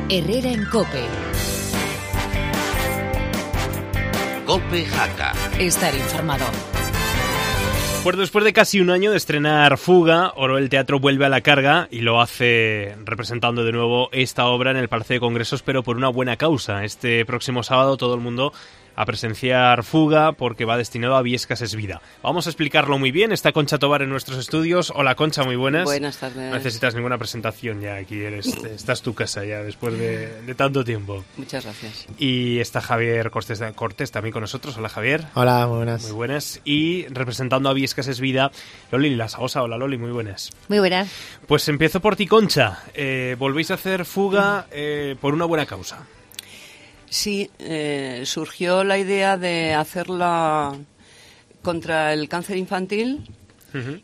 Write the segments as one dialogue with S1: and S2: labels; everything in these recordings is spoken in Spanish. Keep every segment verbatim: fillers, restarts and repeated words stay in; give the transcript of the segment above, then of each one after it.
S1: Herrera en COPE.
S2: COPE Jaca.
S1: Estar informado.
S3: Pues después de casi un año de estrenar Fuga, Orol Teatro vuelve a la carga y lo hace representando de nuevo esta obra en el Palacio de Congresos, pero por una buena causa. Este próximo sábado todo el mundo a presenciar Fuga porque va destinado a Biescas es Vida. Vamos a explicarlo muy bien. Está Concha Tovar en nuestros estudios. Hola, Concha, muy buenas.
S4: Buenas tardes.
S3: No necesitas ninguna presentación ya, aquí eres, estás tu casa ya después de, de tanto tiempo.
S4: Muchas gracias.
S3: Y está Javier Cortés, Cortés también con nosotros. Hola, Javier.
S5: Hola, muy buenas.
S3: Muy buenas. Y representando a Biescas es Vida, Loli Lasagosa. Hola, Loli, muy buenas.
S6: Muy buenas.
S3: Pues empiezo por ti, Concha. Eh, volvéis a hacer Fuga eh, por una buena causa.
S4: Sí, eh, surgió la idea de hacerla contra el cáncer infantil. Uh-huh.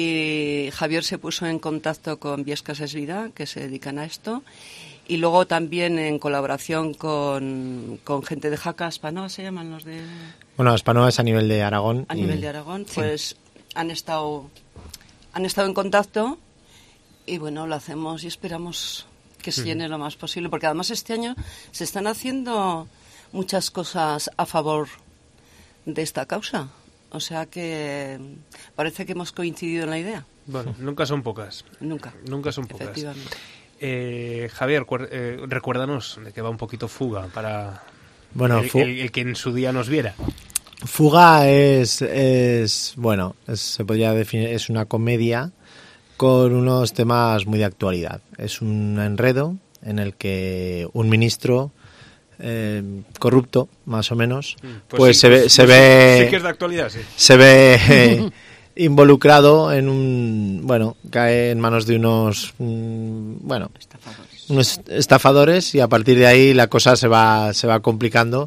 S4: Y Javier se puso en contacto con Biescas es Vida, que se dedican a esto, y luego también en colaboración con, con gente de Jaca. Aspanoa se llaman los de...
S5: Bueno, Aspanoa es a nivel de Aragón.
S4: A
S5: y...
S4: nivel de Aragón, pues
S5: sí.
S4: han estado han estado en contacto y bueno, lo hacemos y esperamos que se llene lo más posible, porque además este año se están haciendo muchas cosas a favor de esta causa. O sea que parece que hemos coincidido en la idea.
S3: Bueno, nunca son pocas.
S4: Nunca.
S3: Nunca son pocas.
S4: Efectivamente.
S3: Eh, Javier, eh, recuérdanos de qué va un poquito Fuga para
S5: bueno,
S3: el,
S5: fu-
S3: el, el que en su día nos viera.
S5: Fuga es, es bueno, es, se podría definir, es una comedia con unos temas muy de actualidad. Es un enredo en el que un ministro eh, corrupto, más o menos, pues, pues sí, se ve, pues, se
S3: pues
S5: ve,
S3: sí, sí que es de actualidad, sí.
S5: Se ve eh, involucrado en un, bueno, cae en manos de unos, mm, bueno,
S4: estafadores.
S5: unos estafadores y a partir de ahí la cosa se va, se va complicando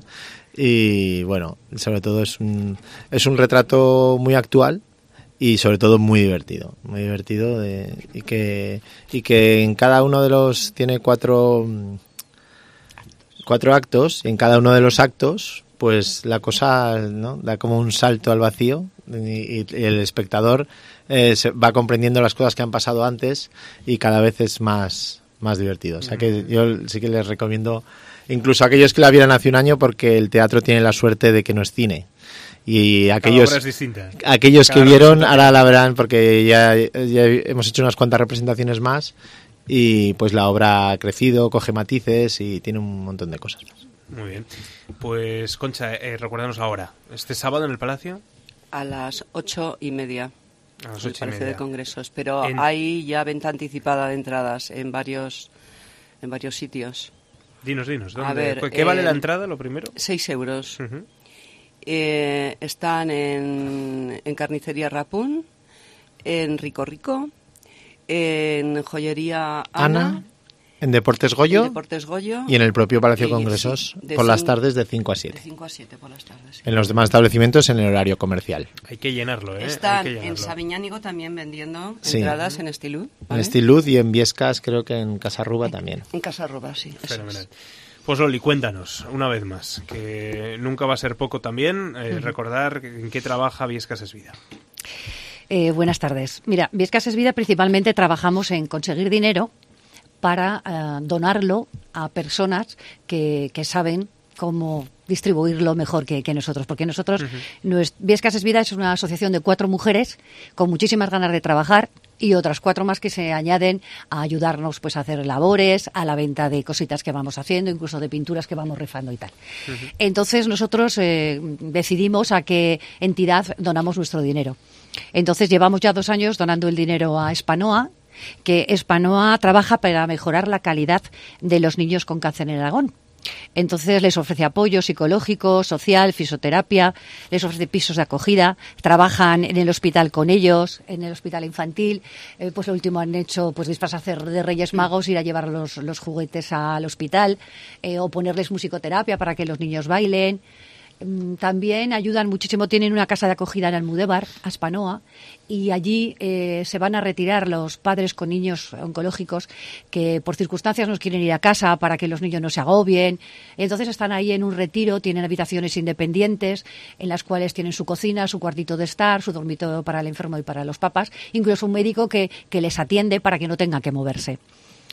S5: y bueno, sobre todo es un, es un retrato muy actual. Y sobre todo muy divertido, muy divertido de, y que y que en cada uno de los tiene cuatro cuatro actos y en cada uno de los actos pues la cosa, ¿no?, da como un salto al vacío y, y el espectador eh, se va comprendiendo las cosas que han pasado antes y cada vez es más más divertido. O sea que yo sí que les recomiendo incluso a aquellos que la vieran hace un año porque el teatro tiene la suerte de que no es cine. Y aquellos, aquellos que vieron ahora la verán porque ya, ya hemos hecho unas cuantas representaciones más y pues la obra ha crecido, coge matices y tiene un montón de cosas más.
S3: Muy bien. Pues Concha, eh, recuérdanos ahora, este sábado en el Palacio.
S4: A las ocho y media.
S3: A las
S4: ocho
S3: ocho y
S4: media. de Congresos, pero
S3: en...
S4: hay ya venta anticipada de entradas en varios, en varios sitios.
S3: Dinos, dinos. ¿dónde?
S4: A ver,
S3: ¿Qué
S4: eh,
S3: vale la entrada, lo primero?
S4: Seis euros.
S3: Uh-huh.
S4: Eh, están en, en Carnicería Rapún, en Rico Rico, en Joyería Ana,
S5: Ana en Deportes Goyo,
S4: en Deportes Goyo
S5: y en el propio Palacio de Congresos
S4: sí,
S5: por
S4: cinco,
S5: las tardes de cinco a siete.
S4: De cinco a siete por las tardes. Sí.
S5: En los demás establecimientos en el horario comercial.
S3: Hay que llenarlo, ¿eh?
S4: Están
S3: Hay que llenarlo.
S4: en Sabiñánigo también vendiendo
S5: sí.
S4: entradas en Estilud. ¿vale?
S5: En Estilud y en Viescas, creo que en Casarruba también.
S4: En Casarruba, sí.
S3: Fenomenal. Es. Pues Loli, cuéntanos, una vez más, que nunca va a ser poco también, eh, uh-huh. recordar en qué trabaja Biescas es Vida.
S6: Eh, buenas tardes. Mira, Biescas es Vida principalmente trabajamos en conseguir dinero para uh, donarlo a personas que, que saben cómo distribuirlo mejor que, que nosotros, porque nosotros, uh-huh. nuest- Biescas es Vida es una asociación de cuatro mujeres con muchísimas ganas de trabajar y otras cuatro más que se añaden a ayudarnos pues a hacer labores, a la venta de cositas que vamos haciendo, incluso de pinturas que vamos rifando y tal. Uh-huh. Entonces nosotros eh, decidimos a qué entidad donamos nuestro dinero. Entonces llevamos ya dos años donando el dinero a Aspanoa, que Aspanoa trabaja para mejorar la calidad de los niños con cáncer en Aragón. Entonces les ofrece apoyo psicológico, social, fisioterapia, les ofrece pisos de acogida, trabajan en el hospital con ellos, en el hospital infantil, eh, pues lo último han hecho pues disfrazarse de Reyes Magos, ir a llevar los, los juguetes al hospital, eh, o ponerles musicoterapia para que los niños bailen. También ayudan muchísimo, tienen una casa de acogida en Almudévar, Aspanoa, y allí eh, se van a retirar los padres con niños oncológicos que por circunstancias no quieren ir a casa para que los niños no se agobien. Entonces están ahí en un retiro, tienen habitaciones independientes en las cuales tienen su cocina, su cuartito de estar, su dormitorio para el enfermo y para los papás, incluso un médico que, que les atiende para que no tengan que moverse.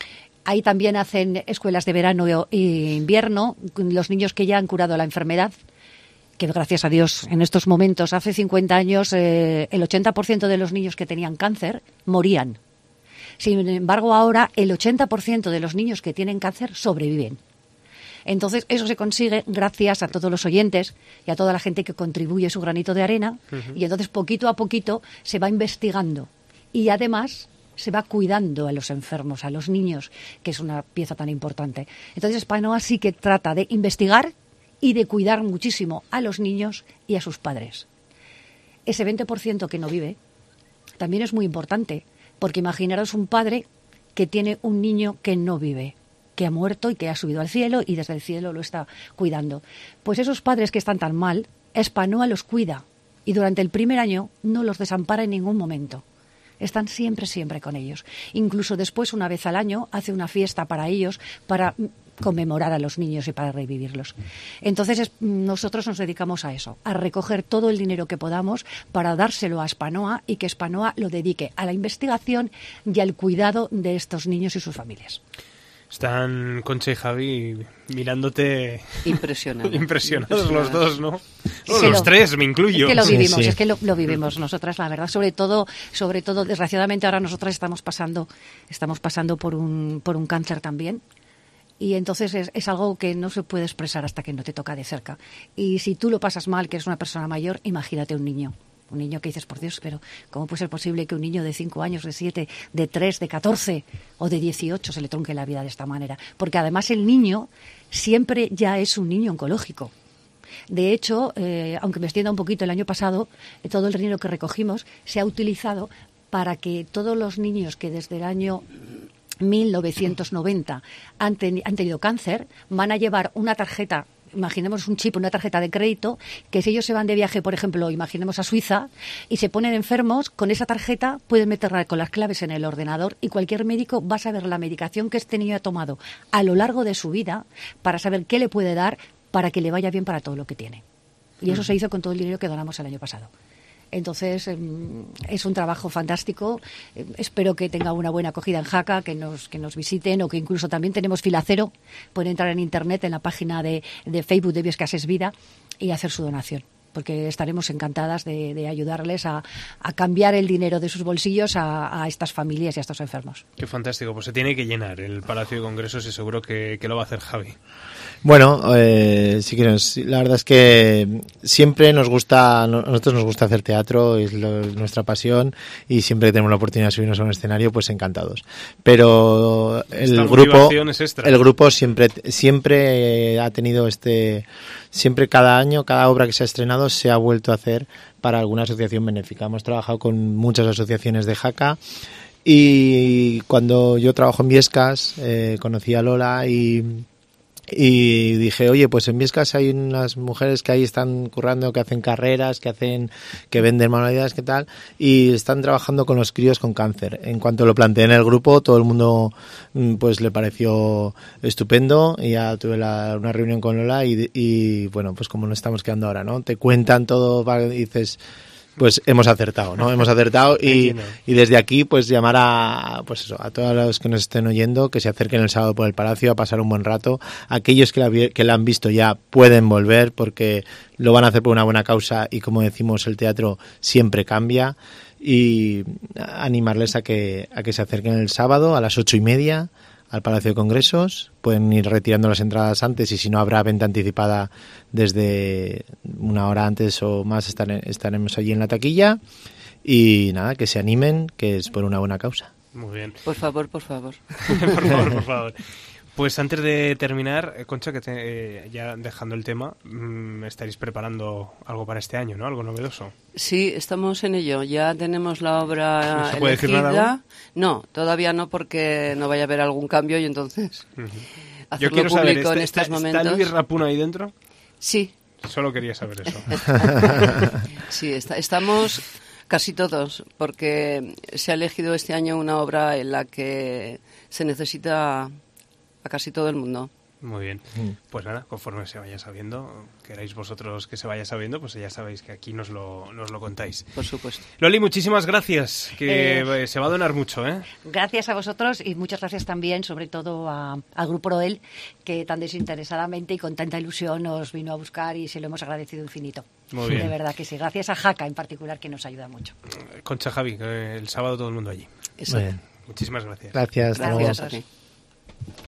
S6: Ahí también hacen escuelas de verano e invierno, los niños que ya han curado la enfermedad, que gracias a Dios en estos momentos, hace cincuenta años, eh, el ochenta por ciento de los niños que tenían cáncer morían. Sin embargo, ahora el ochenta por ciento de los niños que tienen cáncer sobreviven. Entonces, eso se consigue gracias a todos los oyentes y a toda la gente que contribuye su granito de arena. Uh-huh. Y entonces, poquito a poquito, se va investigando. Y además, se va cuidando a los enfermos, a los niños, que es una pieza tan importante. Entonces, Spanoa sí que trata de investigar y de cuidar muchísimo a los niños y a sus padres. Ese veinte por ciento que no vive también es muy importante, porque imaginaros un padre que tiene un niño que no vive, que ha muerto y que ha subido al cielo y desde el cielo lo está cuidando. Pues esos padres que están tan mal, Spanoa los cuida y durante el primer año no los desampara en ningún momento. Están siempre, siempre con ellos. Incluso después, una vez al año, hace una fiesta para ellos, para conmemorar a los niños y para revivirlos. Entonces, es, nosotros nos dedicamos a eso, a recoger todo el dinero que podamos para dárselo a Spanoa y que Spanoa lo dedique a la investigación y al cuidado de estos niños y sus familias.
S3: Están Concha y Javi mirándote
S4: impresionados,
S3: impresionados los dos, ¿no?
S6: Es
S3: No,
S6: que
S3: los
S6: lo,
S3: tres, me incluyo.
S6: Es que lo vivimos,
S5: sí, sí.
S6: es que lo, lo vivimos nosotras, la verdad. Sobre todo, sobre todo, desgraciadamente ahora nosotras estamos pasando, estamos pasando por un, por un cáncer también. Y entonces es, es algo que no se puede expresar hasta que no te toca de cerca. Y si tú lo pasas mal, que eres una persona mayor, imagínate un niño. Un niño que dices, por Dios, pero ¿cómo puede ser posible que un niño de cinco años, de siete, de tres, de catorce o de dieciocho se le trunque la vida de esta manera? Porque además el niño siempre ya es un niño oncológico. De hecho, eh, aunque me extienda un poquito, el año pasado eh, todo el dinero que recogimos se ha utilizado para que todos los niños que desde el año mil novecientos noventa han, ten, han tenido cáncer van a llevar una tarjeta. Imaginemos un chip, una tarjeta de crédito, que si ellos se van de viaje, por ejemplo, imaginemos a Suiza, y se ponen enfermos, con esa tarjeta pueden meterla con las claves en el ordenador y cualquier médico va a saber la medicación que este niño ha tomado a lo largo de su vida para saber qué le puede dar para que le vaya bien para todo lo que tiene. Y eso se hizo con todo el dinero que donamos el año pasado. Entonces, es un trabajo fantástico. Espero que tenga una buena acogida en Jaca, que nos, que nos visiten o que incluso también tenemos fila cero. Pueden entrar en Internet, en la página de, de Facebook de Biescas Vida y hacer su donación, porque estaremos encantadas de, de ayudarles a, a cambiar el dinero de sus bolsillos a, a estas familias y a estos enfermos.
S3: Qué fantástico. Pues se tiene que llenar el Palacio de Congresos y seguro que, que lo va a hacer Javi.
S5: Bueno, eh, sí que nos, la verdad es que siempre nos gusta, a nosotros nos gusta hacer teatro, es lo, nuestra pasión y siempre que tenemos la oportunidad de subirnos a un escenario, pues encantados. Pero el grupo, el grupo siempre, siempre ha tenido este, siempre cada año, cada obra que se ha estrenado se ha vuelto a hacer para alguna asociación benéfica. Hemos trabajado con muchas asociaciones de Jaca. Y cuando yo trabajo en Biescas, eh, conocí a Lola y Y dije, oye, pues en Biescas hay unas mujeres que ahí están currando, que hacen carreras, que hacen, que venden manualidades, que tal, y están trabajando con los críos con cáncer. En cuanto lo planteé en el grupo, todo el mundo pues le pareció estupendo, y ya tuve la, una reunión con Lola y, y bueno, pues como nos estamos quedando ahora, ¿no? Te cuentan todo y dices, pues hemos acertado, ¿no? Hemos acertado y, y desde aquí pues llamar a, pues eso, a todos los que nos estén oyendo que se acerquen el sábado por el Palacio a pasar un buen rato. Aquellos que la, que la han visto ya pueden volver porque lo van a hacer por una buena causa y, como decimos, el teatro siempre cambia, y animarles a que, a que se acerquen el sábado a las ocho y media al Palacio de Congresos. Pueden ir retirando las entradas antes y si no habrá venta anticipada desde una hora antes o más, estaremos allí en la taquilla. Y nada, que se animen, que es por una buena causa.
S3: Muy bien.
S4: Por favor, por favor.
S3: por favor, por favor. Pues antes de terminar, Concha, que te, eh, ya dejando el tema, mmm, estaréis preparando algo para este año, ¿no? Algo novedoso.
S4: Sí, estamos en ello. Ya tenemos la obra
S3: ¿No se puede
S4: elegida.
S3: decir nada aún?
S4: No, todavía no, porque no vaya a haber algún cambio y entonces uh-huh. hacerlo
S3: Yo quiero
S4: público
S3: saber,
S4: en
S3: ¿está,
S4: estos
S3: está,
S4: momentos.
S3: ¿está Luis Rapuna ahí dentro?
S4: Sí.
S3: Solo quería saber eso.
S4: Sí, está, estamos casi todos, porque se ha elegido este año una obra en la que se necesita a casi todo el mundo.
S3: Muy bien. Pues nada, conforme se vaya sabiendo, queráis vosotros que se vaya sabiendo, pues ya sabéis que aquí nos lo, nos lo contáis.
S4: Por supuesto.
S3: Loli, muchísimas gracias, que
S6: Eh,
S3: se va a donar mucho, ¿eh?
S6: Gracias a vosotros y muchas gracias también, sobre todo a- al Grupo Roel, que tan desinteresadamente y con tanta ilusión nos vino a buscar y se lo hemos agradecido infinito.
S3: Muy bien.
S6: De verdad que sí. Gracias a Jaca en particular, que nos ayuda mucho.
S3: Concha, Javi, que el sábado todo el mundo allí.
S4: Exacto.
S5: Bien.
S3: Muchísimas gracias.
S5: Gracias. hasta luego.
S4: Gracias a ti.